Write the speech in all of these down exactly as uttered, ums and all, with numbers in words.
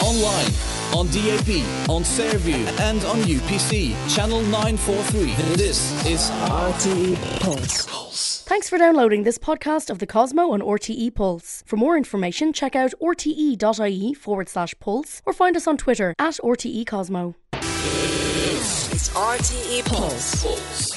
online, on D A B, on Fairview and on U P C, channel nine forty-three. This is R T E Pulse. Pulse. Thanks for downloading this podcast of the Cosmo on R T E Pulse. For more information, check out rte.ie forward slash pulse or find us on Twitter at R T E Cosmo. It's R T E Pulse. Pulse.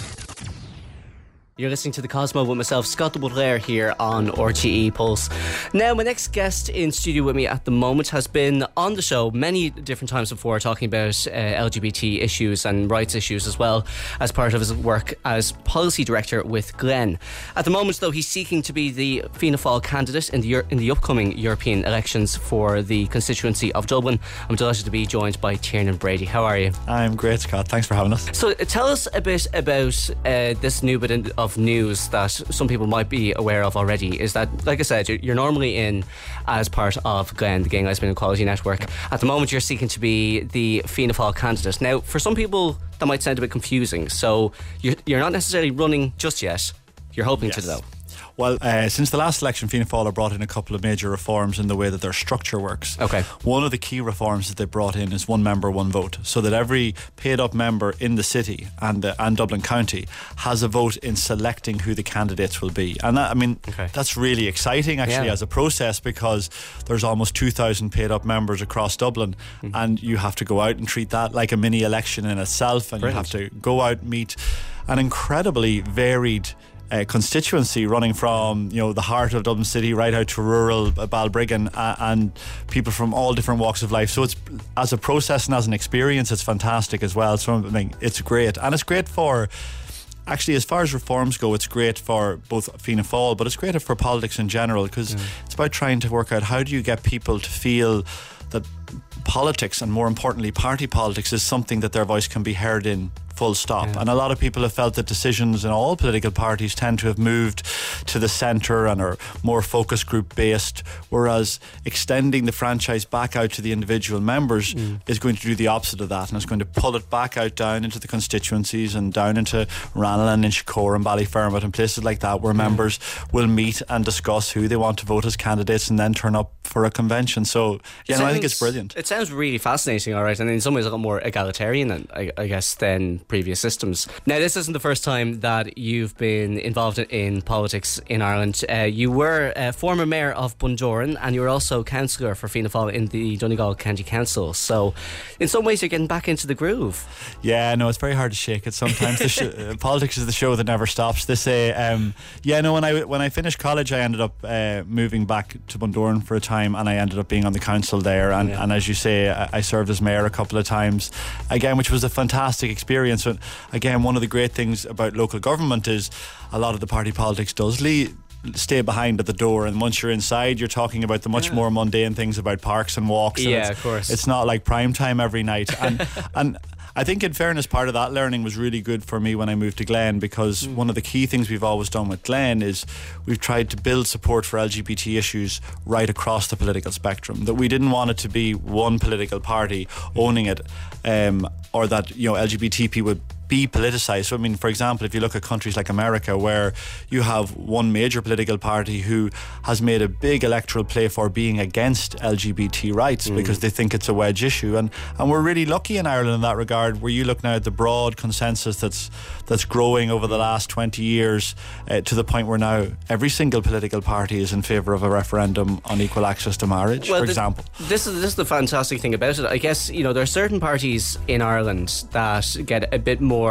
You're listening to The Cosmo with myself, Scott de Baudelaire, here on R T E Pulse. Now, my next guest in studio with me at the moment has been on the show many different times before, talking about uh, L G B T issues and rights issues as well, as part of his work as policy director with Glen. At the moment, though, he's seeking to be the Fianna Fáil candidate in the in the upcoming European elections for the constituency of Dublin. I'm delighted to be joined by Tiernan Brady. How are you? I'm great, Scott. Thanks for having us. So, uh, tell us a bit about uh, this new bit in, of news that some people might be aware of already. Is that, like I said, you're, you're normally in as part of Glen, the Gay, Lesbian and Equality Network. At the moment, you're seeking to be the Fianna Fáil candidate. Now, for some people, that might sound a bit confusing. So, you're, you're not necessarily running just yet. You're hoping Yes. to, though. Well, uh, since the last election, Fianna Fáil have brought in a couple of major reforms in the way that their structure works. Okay. One of the key reforms that they brought in is one member, one vote, so that every paid up member in the city and the, and Dublin County has a vote in selecting who the candidates will be. And that, I mean, Okay. that's really exciting actually Yeah. as a process, because there's almost two thousand paid up members across Dublin, mm-hmm. and you have to go out and treat that like a mini election in itself, and Brilliant. you have to go out and meet an incredibly varied Uh, constituency, running from, you know, the heart of Dublin City right out to rural uh, Balbriggan, uh, and people from all different walks of life. So it's, as a process and as an experience, it's fantastic as well. So I mean, it's great, and it's great for, actually, as far as reforms go, it's great for both Fianna Fáil, but it's great for politics in general, because Yeah. it's about trying to work out how do you get people to feel that politics, and more importantly party politics, is something that their voice can be heard in, full stop. Yeah. And a lot of people have felt that decisions in all political parties tend to have moved to the centre and are more focus group based, whereas extending the franchise back out to the individual members mm. is going to do the opposite of that, and it's going to pull it back out down into the constituencies and down into Ranelagh and Inchicore and Ballyfermot and places like that, where yeah. members will meet and discuss who they want to vote as candidates and then turn up for a convention. So yeah, no, I think it's brilliant. It sounds really fascinating, all right, and in some ways a lot more egalitarian, than, I, I guess, than previous systems. Now, this isn't the first time that you've been involved in politics in Ireland. Uh, you were a former mayor of Bundoran, and you were also councillor for Fianna Fáil in the Donegal County Council. So, in some ways, you're getting back into the groove. Yeah, no, it's very hard to shake it sometimes. the sh- uh, politics is the show that never stops. They say, um, yeah, no. When I when I finished college, I ended up uh, moving back to Bundoran for a time, and I ended up being on the council there. And, yeah. and as you say, I, I served as mayor a couple of times, again, which was a fantastic experience. So, again, one of the great things about local government is a lot of the party politics does lead. Stay behind at the door, and once you're inside, you're talking about the much yeah. more mundane things about parks and walks. And yeah, it's, of course. It's not like prime time every night. And and I think, in fairness, part of that learning was really good for me when I moved to Glen, because mm. one of the key things we've always done with Glen is we've tried to build support for L G B T issues right across the political spectrum. That we didn't want it to be one political party owning it, um, or that, you know, L G B T P would be politicised. So I mean, for example, if you look at countries like America, where you have one major political party who has made a big electoral play for being against L G B T rights mm. because they think it's a wedge issue, and and we're really lucky in Ireland in that regard, where you look now at the broad consensus that's that's growing over the last twenty years, uh, to the point where now every single political party is in favour of a referendum on equal access to marriage, well, for this, example. This is this is the fantastic thing about it. I guess, you know, there are certain parties in Ireland that get a bit more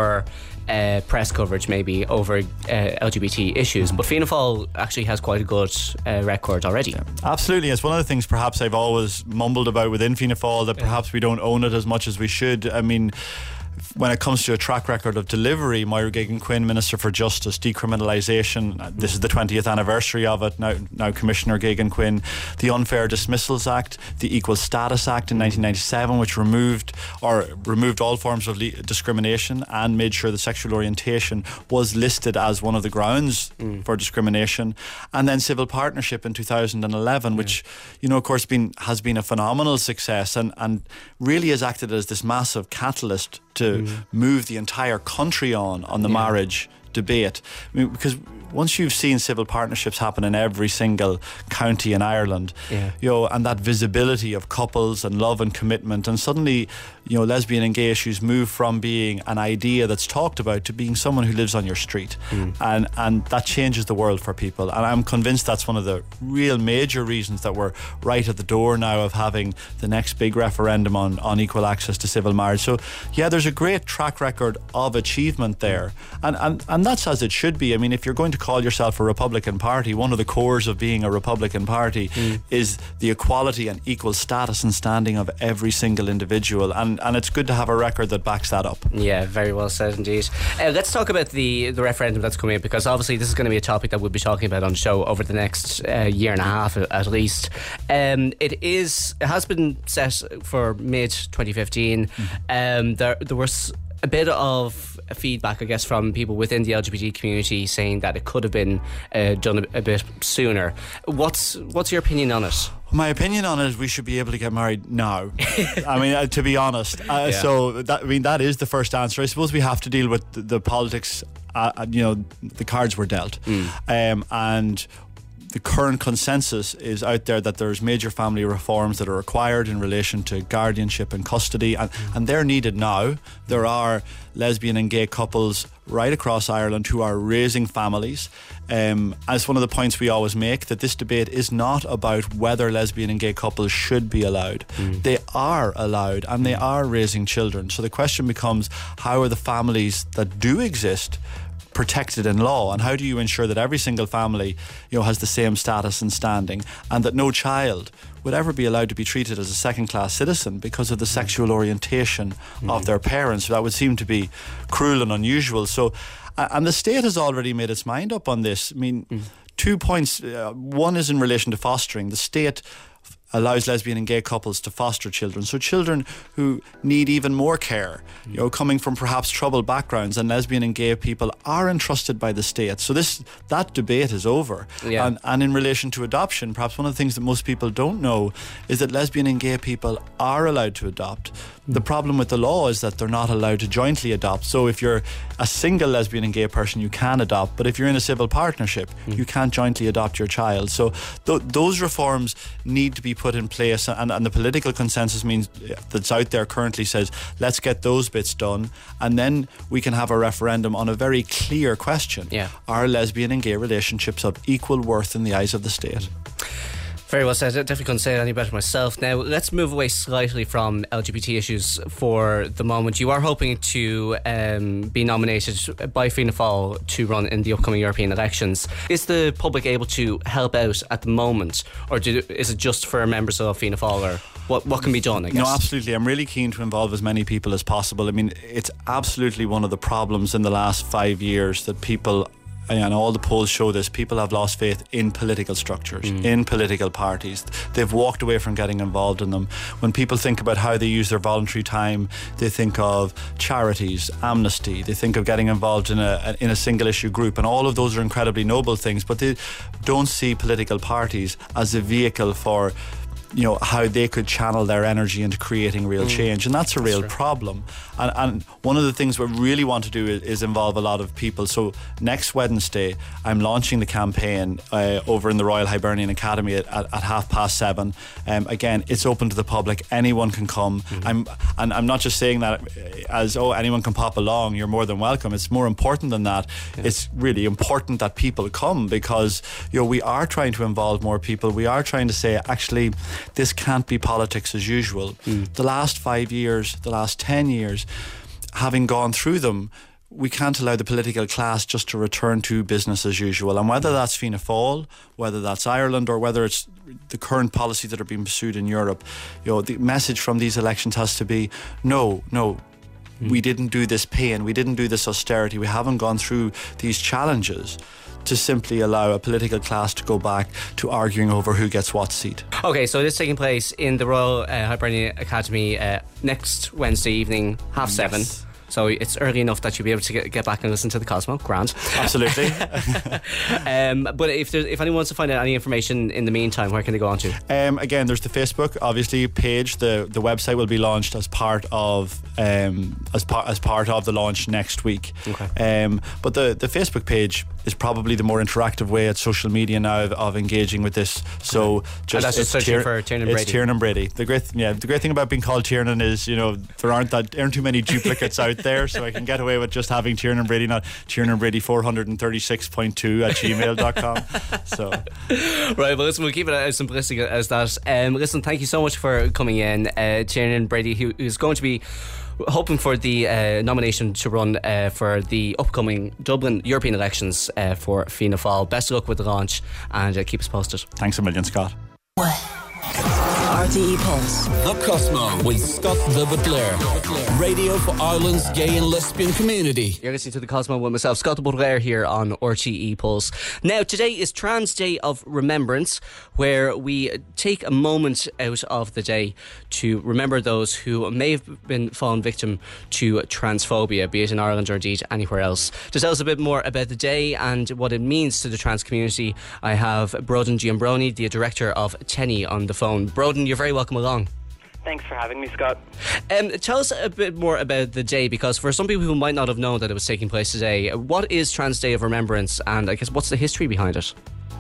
Uh, press coverage maybe over uh, L G B T issues, but Fianna Fáil actually has quite a good uh, record already. Yeah, absolutely. It's one of the things perhaps I've always mumbled about within Fianna Fáil, that perhaps yeah. we don't own it as much as we should. I mean, when it comes to a track record of delivery, Moira Geoghegan-Quinn, Minister for Justice, decriminalisation, this is the twentieth anniversary of it, now now Commissioner Geoghegan-Quinn, the Unfair Dismissals Act, the Equal Status Act in nineteen ninety-seven, which removed or removed all forms of le- discrimination and made sure that sexual orientation was listed as one of the grounds mm. for discrimination, and then Civil Partnership in two thousand eleven, yeah. which, you know, of course been has been a phenomenal success, and, and really has acted as this massive catalyst to mm. move the entire country on on the yeah. marriage debate. I mean, because once you've seen civil partnerships happen in every single county in Ireland, yeah. you know, and that visibility of couples and love and commitment, and suddenly, you know, lesbian and gay issues move from being an idea that's talked about to being someone who lives on your street, mm. and and that changes the world for people. And I'm convinced that's one of the real major reasons that we're right at the door now of having the next big referendum on, on equal access to civil marriage. So yeah, there's a great track record of achievement there, and and and that's as it should be. I mean, if you're going to call yourself a Republican Party, one of the cores of being a Republican Party mm. is the equality and equal status and standing of every single individual, and and it's good to have a record that backs that up. Yeah, very well said indeed. Uh, let's talk about the the referendum that's coming up, because obviously this is going to be a topic that we'll be talking about on the show over the next uh, year and a half at least. Um, it is it has been set for mid twenty fifteen. Mm. Um, there there was a bit of feedback, I guess, from people within the L G B T community saying that it could have been uh, done a, a bit sooner. What's what's your opinion on it? My opinion on it is we should be able to get married now. I mean, uh, to be honest. Uh, yeah. So, that, I mean, that is the first answer. I suppose we have to deal with the, the politics, uh, you know, the cards were dealt. Mm. Um, and the current consensus is out there that there's major family reforms that are required in relation to guardianship and custody, and, and they're needed now. There are lesbian and gay couples right across Ireland who are raising families. Um, as one of the points we always make, that this debate is not about whether lesbian and gay couples should be allowed. Mm. They are allowed, and they are raising children. So the question becomes, how are the families that do exist protected in law, and how do you ensure that every single family, you know, has the same status and standing, and that no child would ever be allowed to be treated as a second-class citizen because of the sexual orientation mm. of their parents? That would seem to be cruel and unusual. So, and the state has already made its mind up on this. I mean, mm. two points. Uh, one is in relation to fostering. The state allows lesbian and gay couples to foster children, so children who need even more care, you know, coming from perhaps troubled backgrounds, and lesbian and gay people are entrusted by the state. So this that debate is over. Yeah. And, and in relation to adoption, perhaps one of the things that most people don't know is that lesbian and gay people are allowed to adopt. The problem with the law is that they're not allowed to jointly adopt. So if you're a single lesbian and gay person, you can adopt, but if you're in a civil partnership, mm. you can't jointly adopt your child. So th- those reforms need to be put in place, and, and the political consensus means that's out there currently says, let's get those bits done, and then we can have a referendum on a very clear question. Yeah. Are lesbian and gay relationships of equal worth in the eyes of the state? Very well said. I definitely couldn't say it any better myself. Now, let's move away slightly from L G B T issues for the moment. You are hoping to um, be nominated by Fianna Fáil to run in the upcoming European elections. Is the public able to help out at the moment, or do, is it just for members of Fianna Fáil, or what, what can be done, I guess? No, absolutely. I'm really keen to involve as many people as possible. I mean, it's absolutely one of the problems in the last five years that people, and all the polls show this, people have lost faith in political structures, mm. in political parties. They've walked away from getting involved in them. When people think about how they use their voluntary time, they think of charities, amnesty, they think of getting involved in a in a single issue group, and all of those are incredibly noble things, but they don't see political parties as a vehicle for, you know, how they could channel their energy into creating real mm. change, and that's a real that's problem. And, and one of the things we really want to do is, is involve a lot of people. So next Wednesday, I'm launching the campaign uh, over in the Royal Hibernian Academy at, at, at half past seven. Um, again, it's open to the public. Anyone can come. Mm-hmm. I'm and I'm not just saying that as, oh, anyone can pop along. You're more than welcome. It's more important than that. Yeah. It's really important that people come, because, you know, we are trying to involve more people. We are trying to say, actually, this can't be politics as usual. Mm. The last five years, the last ten years, having gone through them, we can't allow the political class just to return to business as usual. And whether that's Fianna Fáil, whether that's Ireland, or whether it's the current policies that are being pursued in Europe, you know, the message from these elections has to be, no, no, mm. we didn't do this pain, we didn't do this austerity, we haven't gone through these challenges to simply allow a political class to go back to arguing over who gets what seat. Okay, so this is taking place in the Royal uh, Hibernian Academy uh, next Wednesday evening, half seven. Yes. So it's early enough that you'll be able to get, get back and listen to the Cosmo. Grand. Absolutely. um, but if there's, if anyone wants to find out any information in the meantime, where can they go on to? Um, again, there's the Facebook, obviously, page. The the website will be launched as part of um, as part as part of the launch next week. Okay. Um, but the the Facebook page is probably the more interactive way at social media now of, of engaging with this. So okay. just and that's just searching Tier- for Tiernan Brady. It's Tiernan Brady. The great yeah, the great thing about being called Tiernan is, you know, there aren't that aren't too many duplicates out there, so I can get away with just having Tiernan Brady, not Tiernan Brady four thirty-six point two at gmail dot com. So right, well listen, we'll keep it as simplistic as that. Um, listen, thank you so much for coming in, uh, Tiernan Brady, who is going to be hoping for the uh, nomination to run uh, for the upcoming Dublin European elections uh, for Fianna Fáil. Best of luck with the launch, and uh, keep us posted. Thanks a million, Scott. R T E Pulse. The Cosmo with Scott the Butler. Radio for Ireland's gay and lesbian community. You're listening to the Cosmo with myself, Scott the Butler, here on R T E Pulse. Now, today is Trans Day of Remembrance, where we take a moment out of the day to remember those who may have been fallen victim to transphobia, be it in Ireland or indeed anywhere else. To tell us a bit more about the day and what it means to the trans community, I have Broden Giambroni, the director of Tenny, on the phone. Broden, you're very welcome along. Thanks for having me, Scott. Um, tell us a bit more about the day, because for some people who might not have known that it was taking place today, what is Trans Day of Remembrance, and I guess what's the history behind it?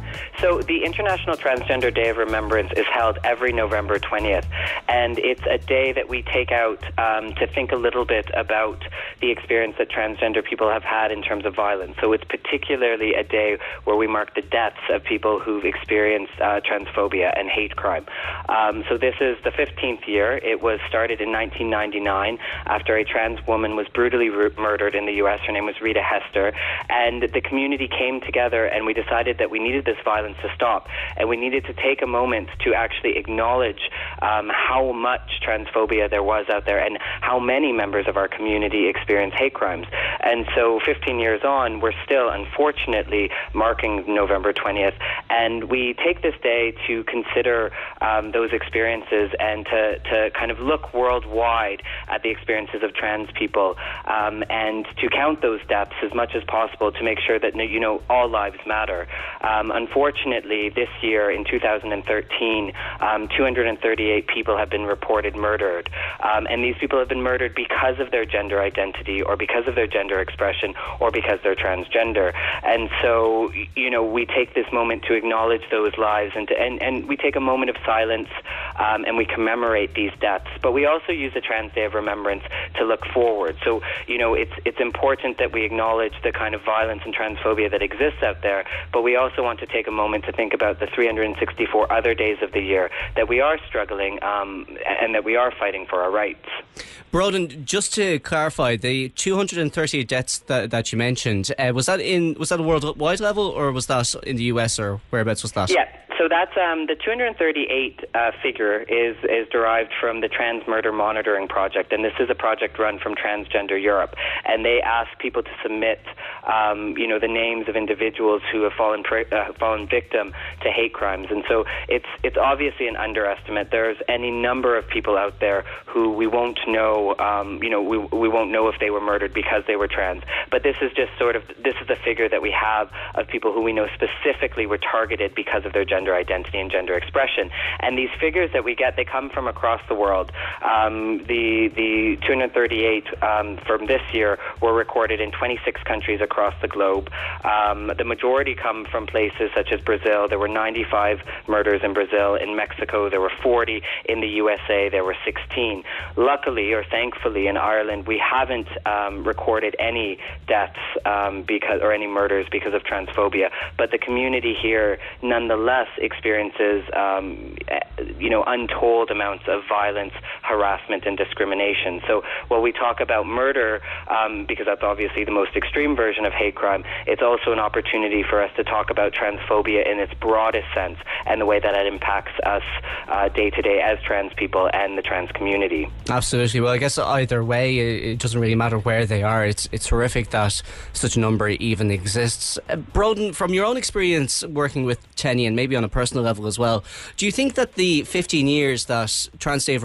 So the International Transgender Day of Remembrance is held every November twentieth, and it's a day that we take out um, to think a little bit about the experience that transgender people have had in terms of violence. So it's particularly a day where we mark the deaths of people who've experienced uh, transphobia and hate crime. Um, so this is the fifteenth year. It was started in nineteen ninety-nine after a trans woman was brutally ru- murdered in the U S. Her name was Rita Hester, and the community came together and we decided that we needed this violence to stop, and we needed to take a moment to actually acknowledge um, how much transphobia there was out there and how many members of our community experience hate crimes. And so fifteen years on, we're still unfortunately marking November twentieth, and we take this day to consider um, those experiences and to, to kind of look worldwide at the experiences of trans people, um, and to count those deaths as much as possible to make sure that, you know, all lives matter. Um, unfortunately, this year in two thousand thirteen, um, two hundred thirty-eight people have been reported murdered, um, and these people have been murdered because of their gender identity or because of their gender expression or because they're transgender. And so, you know, we take this moment to acknowledge those lives, and to, and, and we take a moment of silence, um, and we commemorate these deaths. But we also use the Trans Day of Remembrance to look forward. So, you know, it's it's important that we acknowledge the kind of violence and transphobia that exists out there, but we also want to take a moment to think about the three hundred sixty-four other days of the year that we are struggling um, and that we are fighting for our rights. Broden, just to clarify, the two hundred thirty deaths that, that you mentioned, uh, was that in was that a worldwide level, or was that in the U S, or whereabouts was that? Yeah. So that's um, the two hundred thirty-eight uh, figure is is derived from the Trans Murder Monitoring Project, and this is a project run from Transgender Europe, and they ask people to submit, um, you know, the names of individuals who have fallen pre- uh, fallen victim to hate crimes, and so it's it's obviously an underestimate. There's any number of people out there who we won't know, um, you know, we we won't know if they were murdered because they were trans, but this is just sort of this is the figure that we have of people who we know specifically were targeted because of their gender identity and gender expression. And these figures that we get, they come from across the world. Um, the the two hundred thirty-eight um, from this year were recorded in twenty-six countries across the globe. Um, the majority come from places such as Brazil. There were ninety-five murders in Brazil. In Mexico, there were forty. In the U S A, there were sixteen. Luckily, or thankfully, in Ireland, we haven't um, recorded any deaths um, because or any murders because of transphobia. But the community here, nonetheless, experiences, um, you know, untold amounts of violence, harassment, and discrimination. So while we talk about murder, um, because that's obviously the most extreme version of hate crime, it's also an opportunity for us to talk about transphobia in its broadest sense and the way that it impacts us uh, day to day as trans people and the trans community. Absolutely. Well, I guess either way, it doesn't really matter where they are. It's it's horrific that such a number even exists. Uh, Broden, from your own experience working with Tenny, and maybe on a personal level as well, do you think that the fifteen years that Trans Day of Remembrance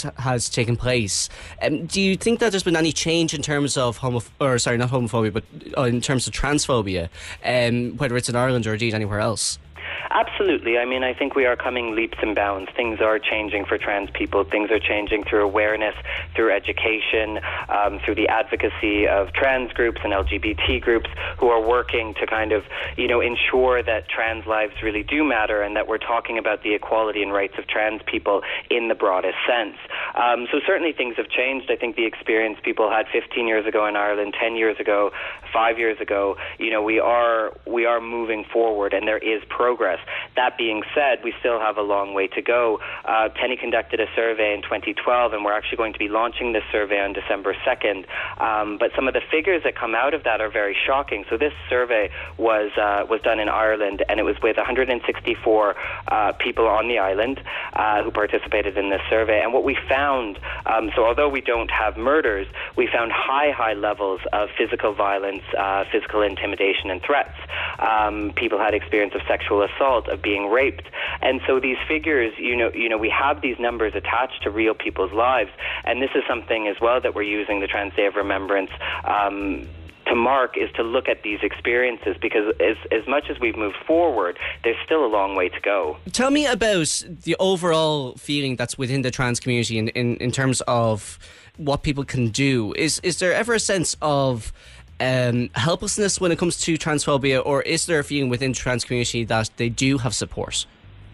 this has taken place, um, do you think that there's been any change in terms of homo or sorry, not homophobia, but uh, in terms of transphobia, um, whether it's in Ireland or indeed anywhere else? Absolutely. I mean, I think we are coming leaps and bounds. Things are changing for trans people. Things are changing through awareness, through education, um, through the advocacy of trans groups and L G B T groups who are working to kind of, you know, ensure that trans lives really do matter and that we're talking about the equality and rights of trans people in the broadest sense. Um, so certainly things have changed. I think the experience people had fifteen years ago in Ireland, ten years ago, five years ago, you know, we are we are moving forward and there is progress. That being said, we still have a long way to go. Uh, Tenny conducted a survey in twenty twelve, and we're actually going to be launching this survey on December second. Um, but some of the figures that come out of that are very shocking. So this survey was uh, was done in Ireland, and it was with one hundred sixty-four uh, people on the island uh, who participated in this survey. And what we found, um, so although we don't have murders, we found high, high levels of physical violence, uh, physical intimidation and threats. Um, people had experience of sexual assault, of being raped, and so these figures, you know, you know, we have these numbers attached to real people's lives, and this is something as well that we're using the Trans Day of Remembrance um, to mark, is to look at these experiences, because as as much as we've moved forward, there's still a long way to go. Tell me about the overall feeling that's within the trans community in, in, in terms of what people can do. Is is there ever a sense of Um, helplessness when it comes to transphobia, or is there a feeling within the trans community that they do have support?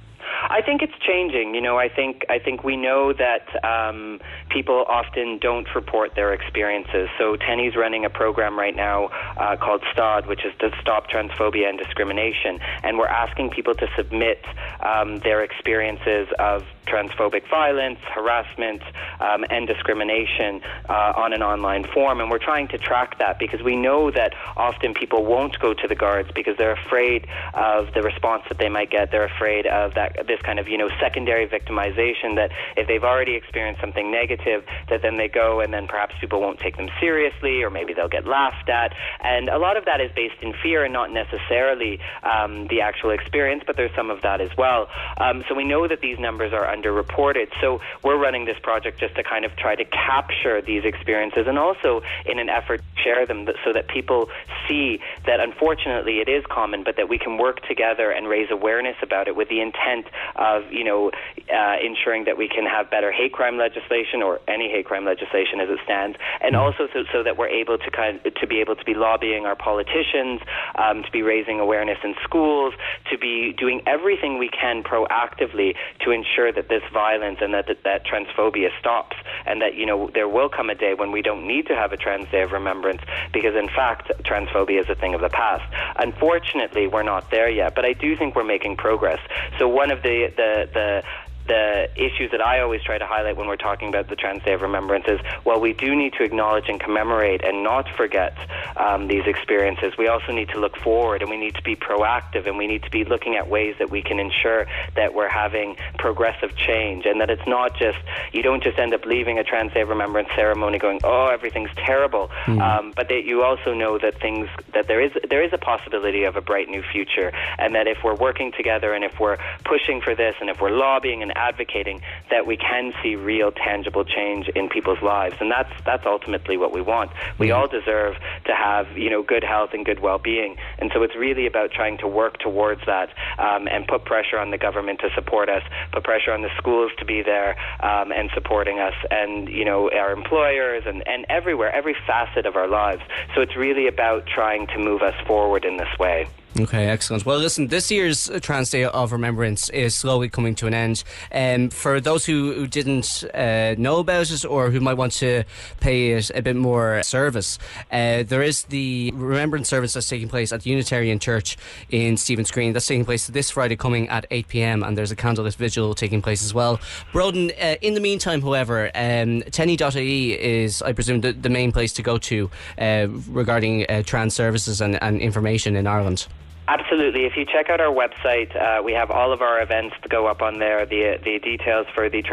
I think it's changing. You know, I think I think we know that um, people often don't report their experiences. So Tenny's running a program right now uh, called STOD, which is to Stop Transphobia and Discrimination, and we're asking people to submit um, their experiences of transphobic violence, harassment, um, and discrimination uh, on an online form, and we're trying to track that because we know that often people won't go to the guards because they're afraid of the response that they might get. They're afraid of that this kind of, you know, secondary victimization, that if they've already experienced something negative, that then they go and then perhaps people won't take them seriously, or maybe they'll get laughed at. And a lot of that is based in fear and not necessarily um, the actual experience, but there's some of that as well. Um, so we know that these numbers are underreported. So we're running this project just to kind of try to capture these experiences, and also in an effort to share them so that people see that unfortunately it is common, but that we can work together and raise awareness about it with the intent of, you know, uh, ensuring that we can have better hate crime legislation, or any hate crime legislation as it stands, and also so, so that we're able to kind of, to be able to be lobbying our politicians, um, to be raising awareness in schools, to be doing everything we can proactively to ensure that this violence and that, that that transphobia stops, and that, you know, there will come a day when we don't need to have a Trans Day of Remembrance, because in fact transphobia is a thing of the past. Unfortunately, we're not there yet, but I do think we're making progress. So one of the the the the issues that I always try to highlight when we're talking about the Trans Day of Remembrance is, while we do need to acknowledge and commemorate and not forget um, these experiences, we also need to look forward, and we need to be proactive, and we need to be looking at ways that we can ensure that we're having progressive change, and that it's not just, you don't just end up leaving a Trans Day of Remembrance ceremony going, oh, everything's terrible, mm. um, but that you also know that things, that there is there is a possibility of a bright new future, and that if we're working together, and if we're pushing for this, and if we're lobbying and advocating, that we can see real tangible change in people's lives, and that's that's ultimately what we want. We all deserve to have, you know, good health and good well-being, and so it's really about trying to work towards that, um, and put pressure on the government to support us, put pressure on the schools to be there um, and supporting us, and, you know, our employers, and, and everywhere, every facet of our lives. So it's really about trying to move us forward in this way. Okay, excellent. Well, listen, this year's Trans Day of Remembrance is slowly coming to an end. Um, for those who, who didn't uh, know about it, or who might want to pay it a bit more service, uh, there is the Remembrance service that's taking place at the Unitarian Church in Stephen's Green. That's taking place this Friday coming at eight p.m, and there's a candlelit vigil taking place as well. Broden, uh, in the meantime, however, um, tenny dot I E is, I presume, the, the main place to go to uh, regarding uh, trans services and, and information in Ireland. Absolutely. If you check out our website, uh, we have all of our events to go up on there, the the details for the Trans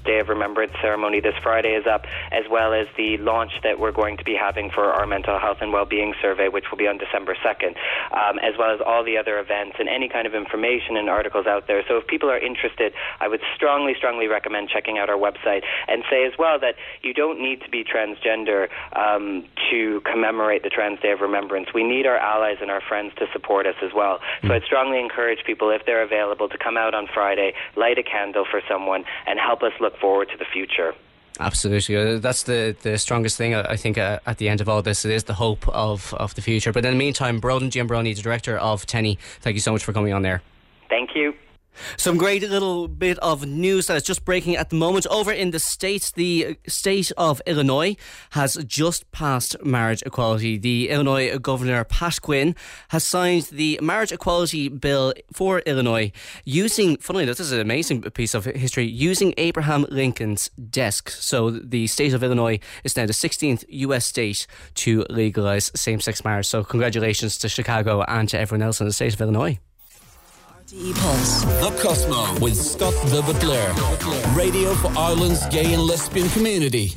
Day of Remembrance ceremony this Friday is up, as well as the launch that we're going to be having for our mental health and well-being survey, which will be on December second, um, as well as all the other events and any kind of information and articles out there. So if people are interested, I would strongly, strongly recommend checking out our website, and say as well that you don't need to be transgender um, to commemorate the Trans Day of Remembrance. We need our allies and our friends to support us as well. So I'd strongly encourage people, if they're available, to come out on Friday, light a candle for someone, and help us look forward to the future. Absolutely. Uh, That's the, the strongest thing, I think, uh, at the end of all this. It is the hope of, of the future. But in the meantime, Broden Giambroni, the director of TENI, thank you so much for coming on there. Thank you. Some great little bit of news that is just breaking at the moment. Over in the States, the state of Illinois has just passed marriage equality. The Illinois Governor, Pat Quinn, has signed the marriage equality bill for Illinois using, funnily, this is an amazing piece of history, using Abraham Lincoln's desk. So the state of Illinois is now the sixteenth U S state to legalise same-sex marriage. So congratulations to Chicago and to everyone else in the state of Illinois. R T E Pulse. The Cosmo with Scott the Butler. Radio for Ireland's gay and lesbian community.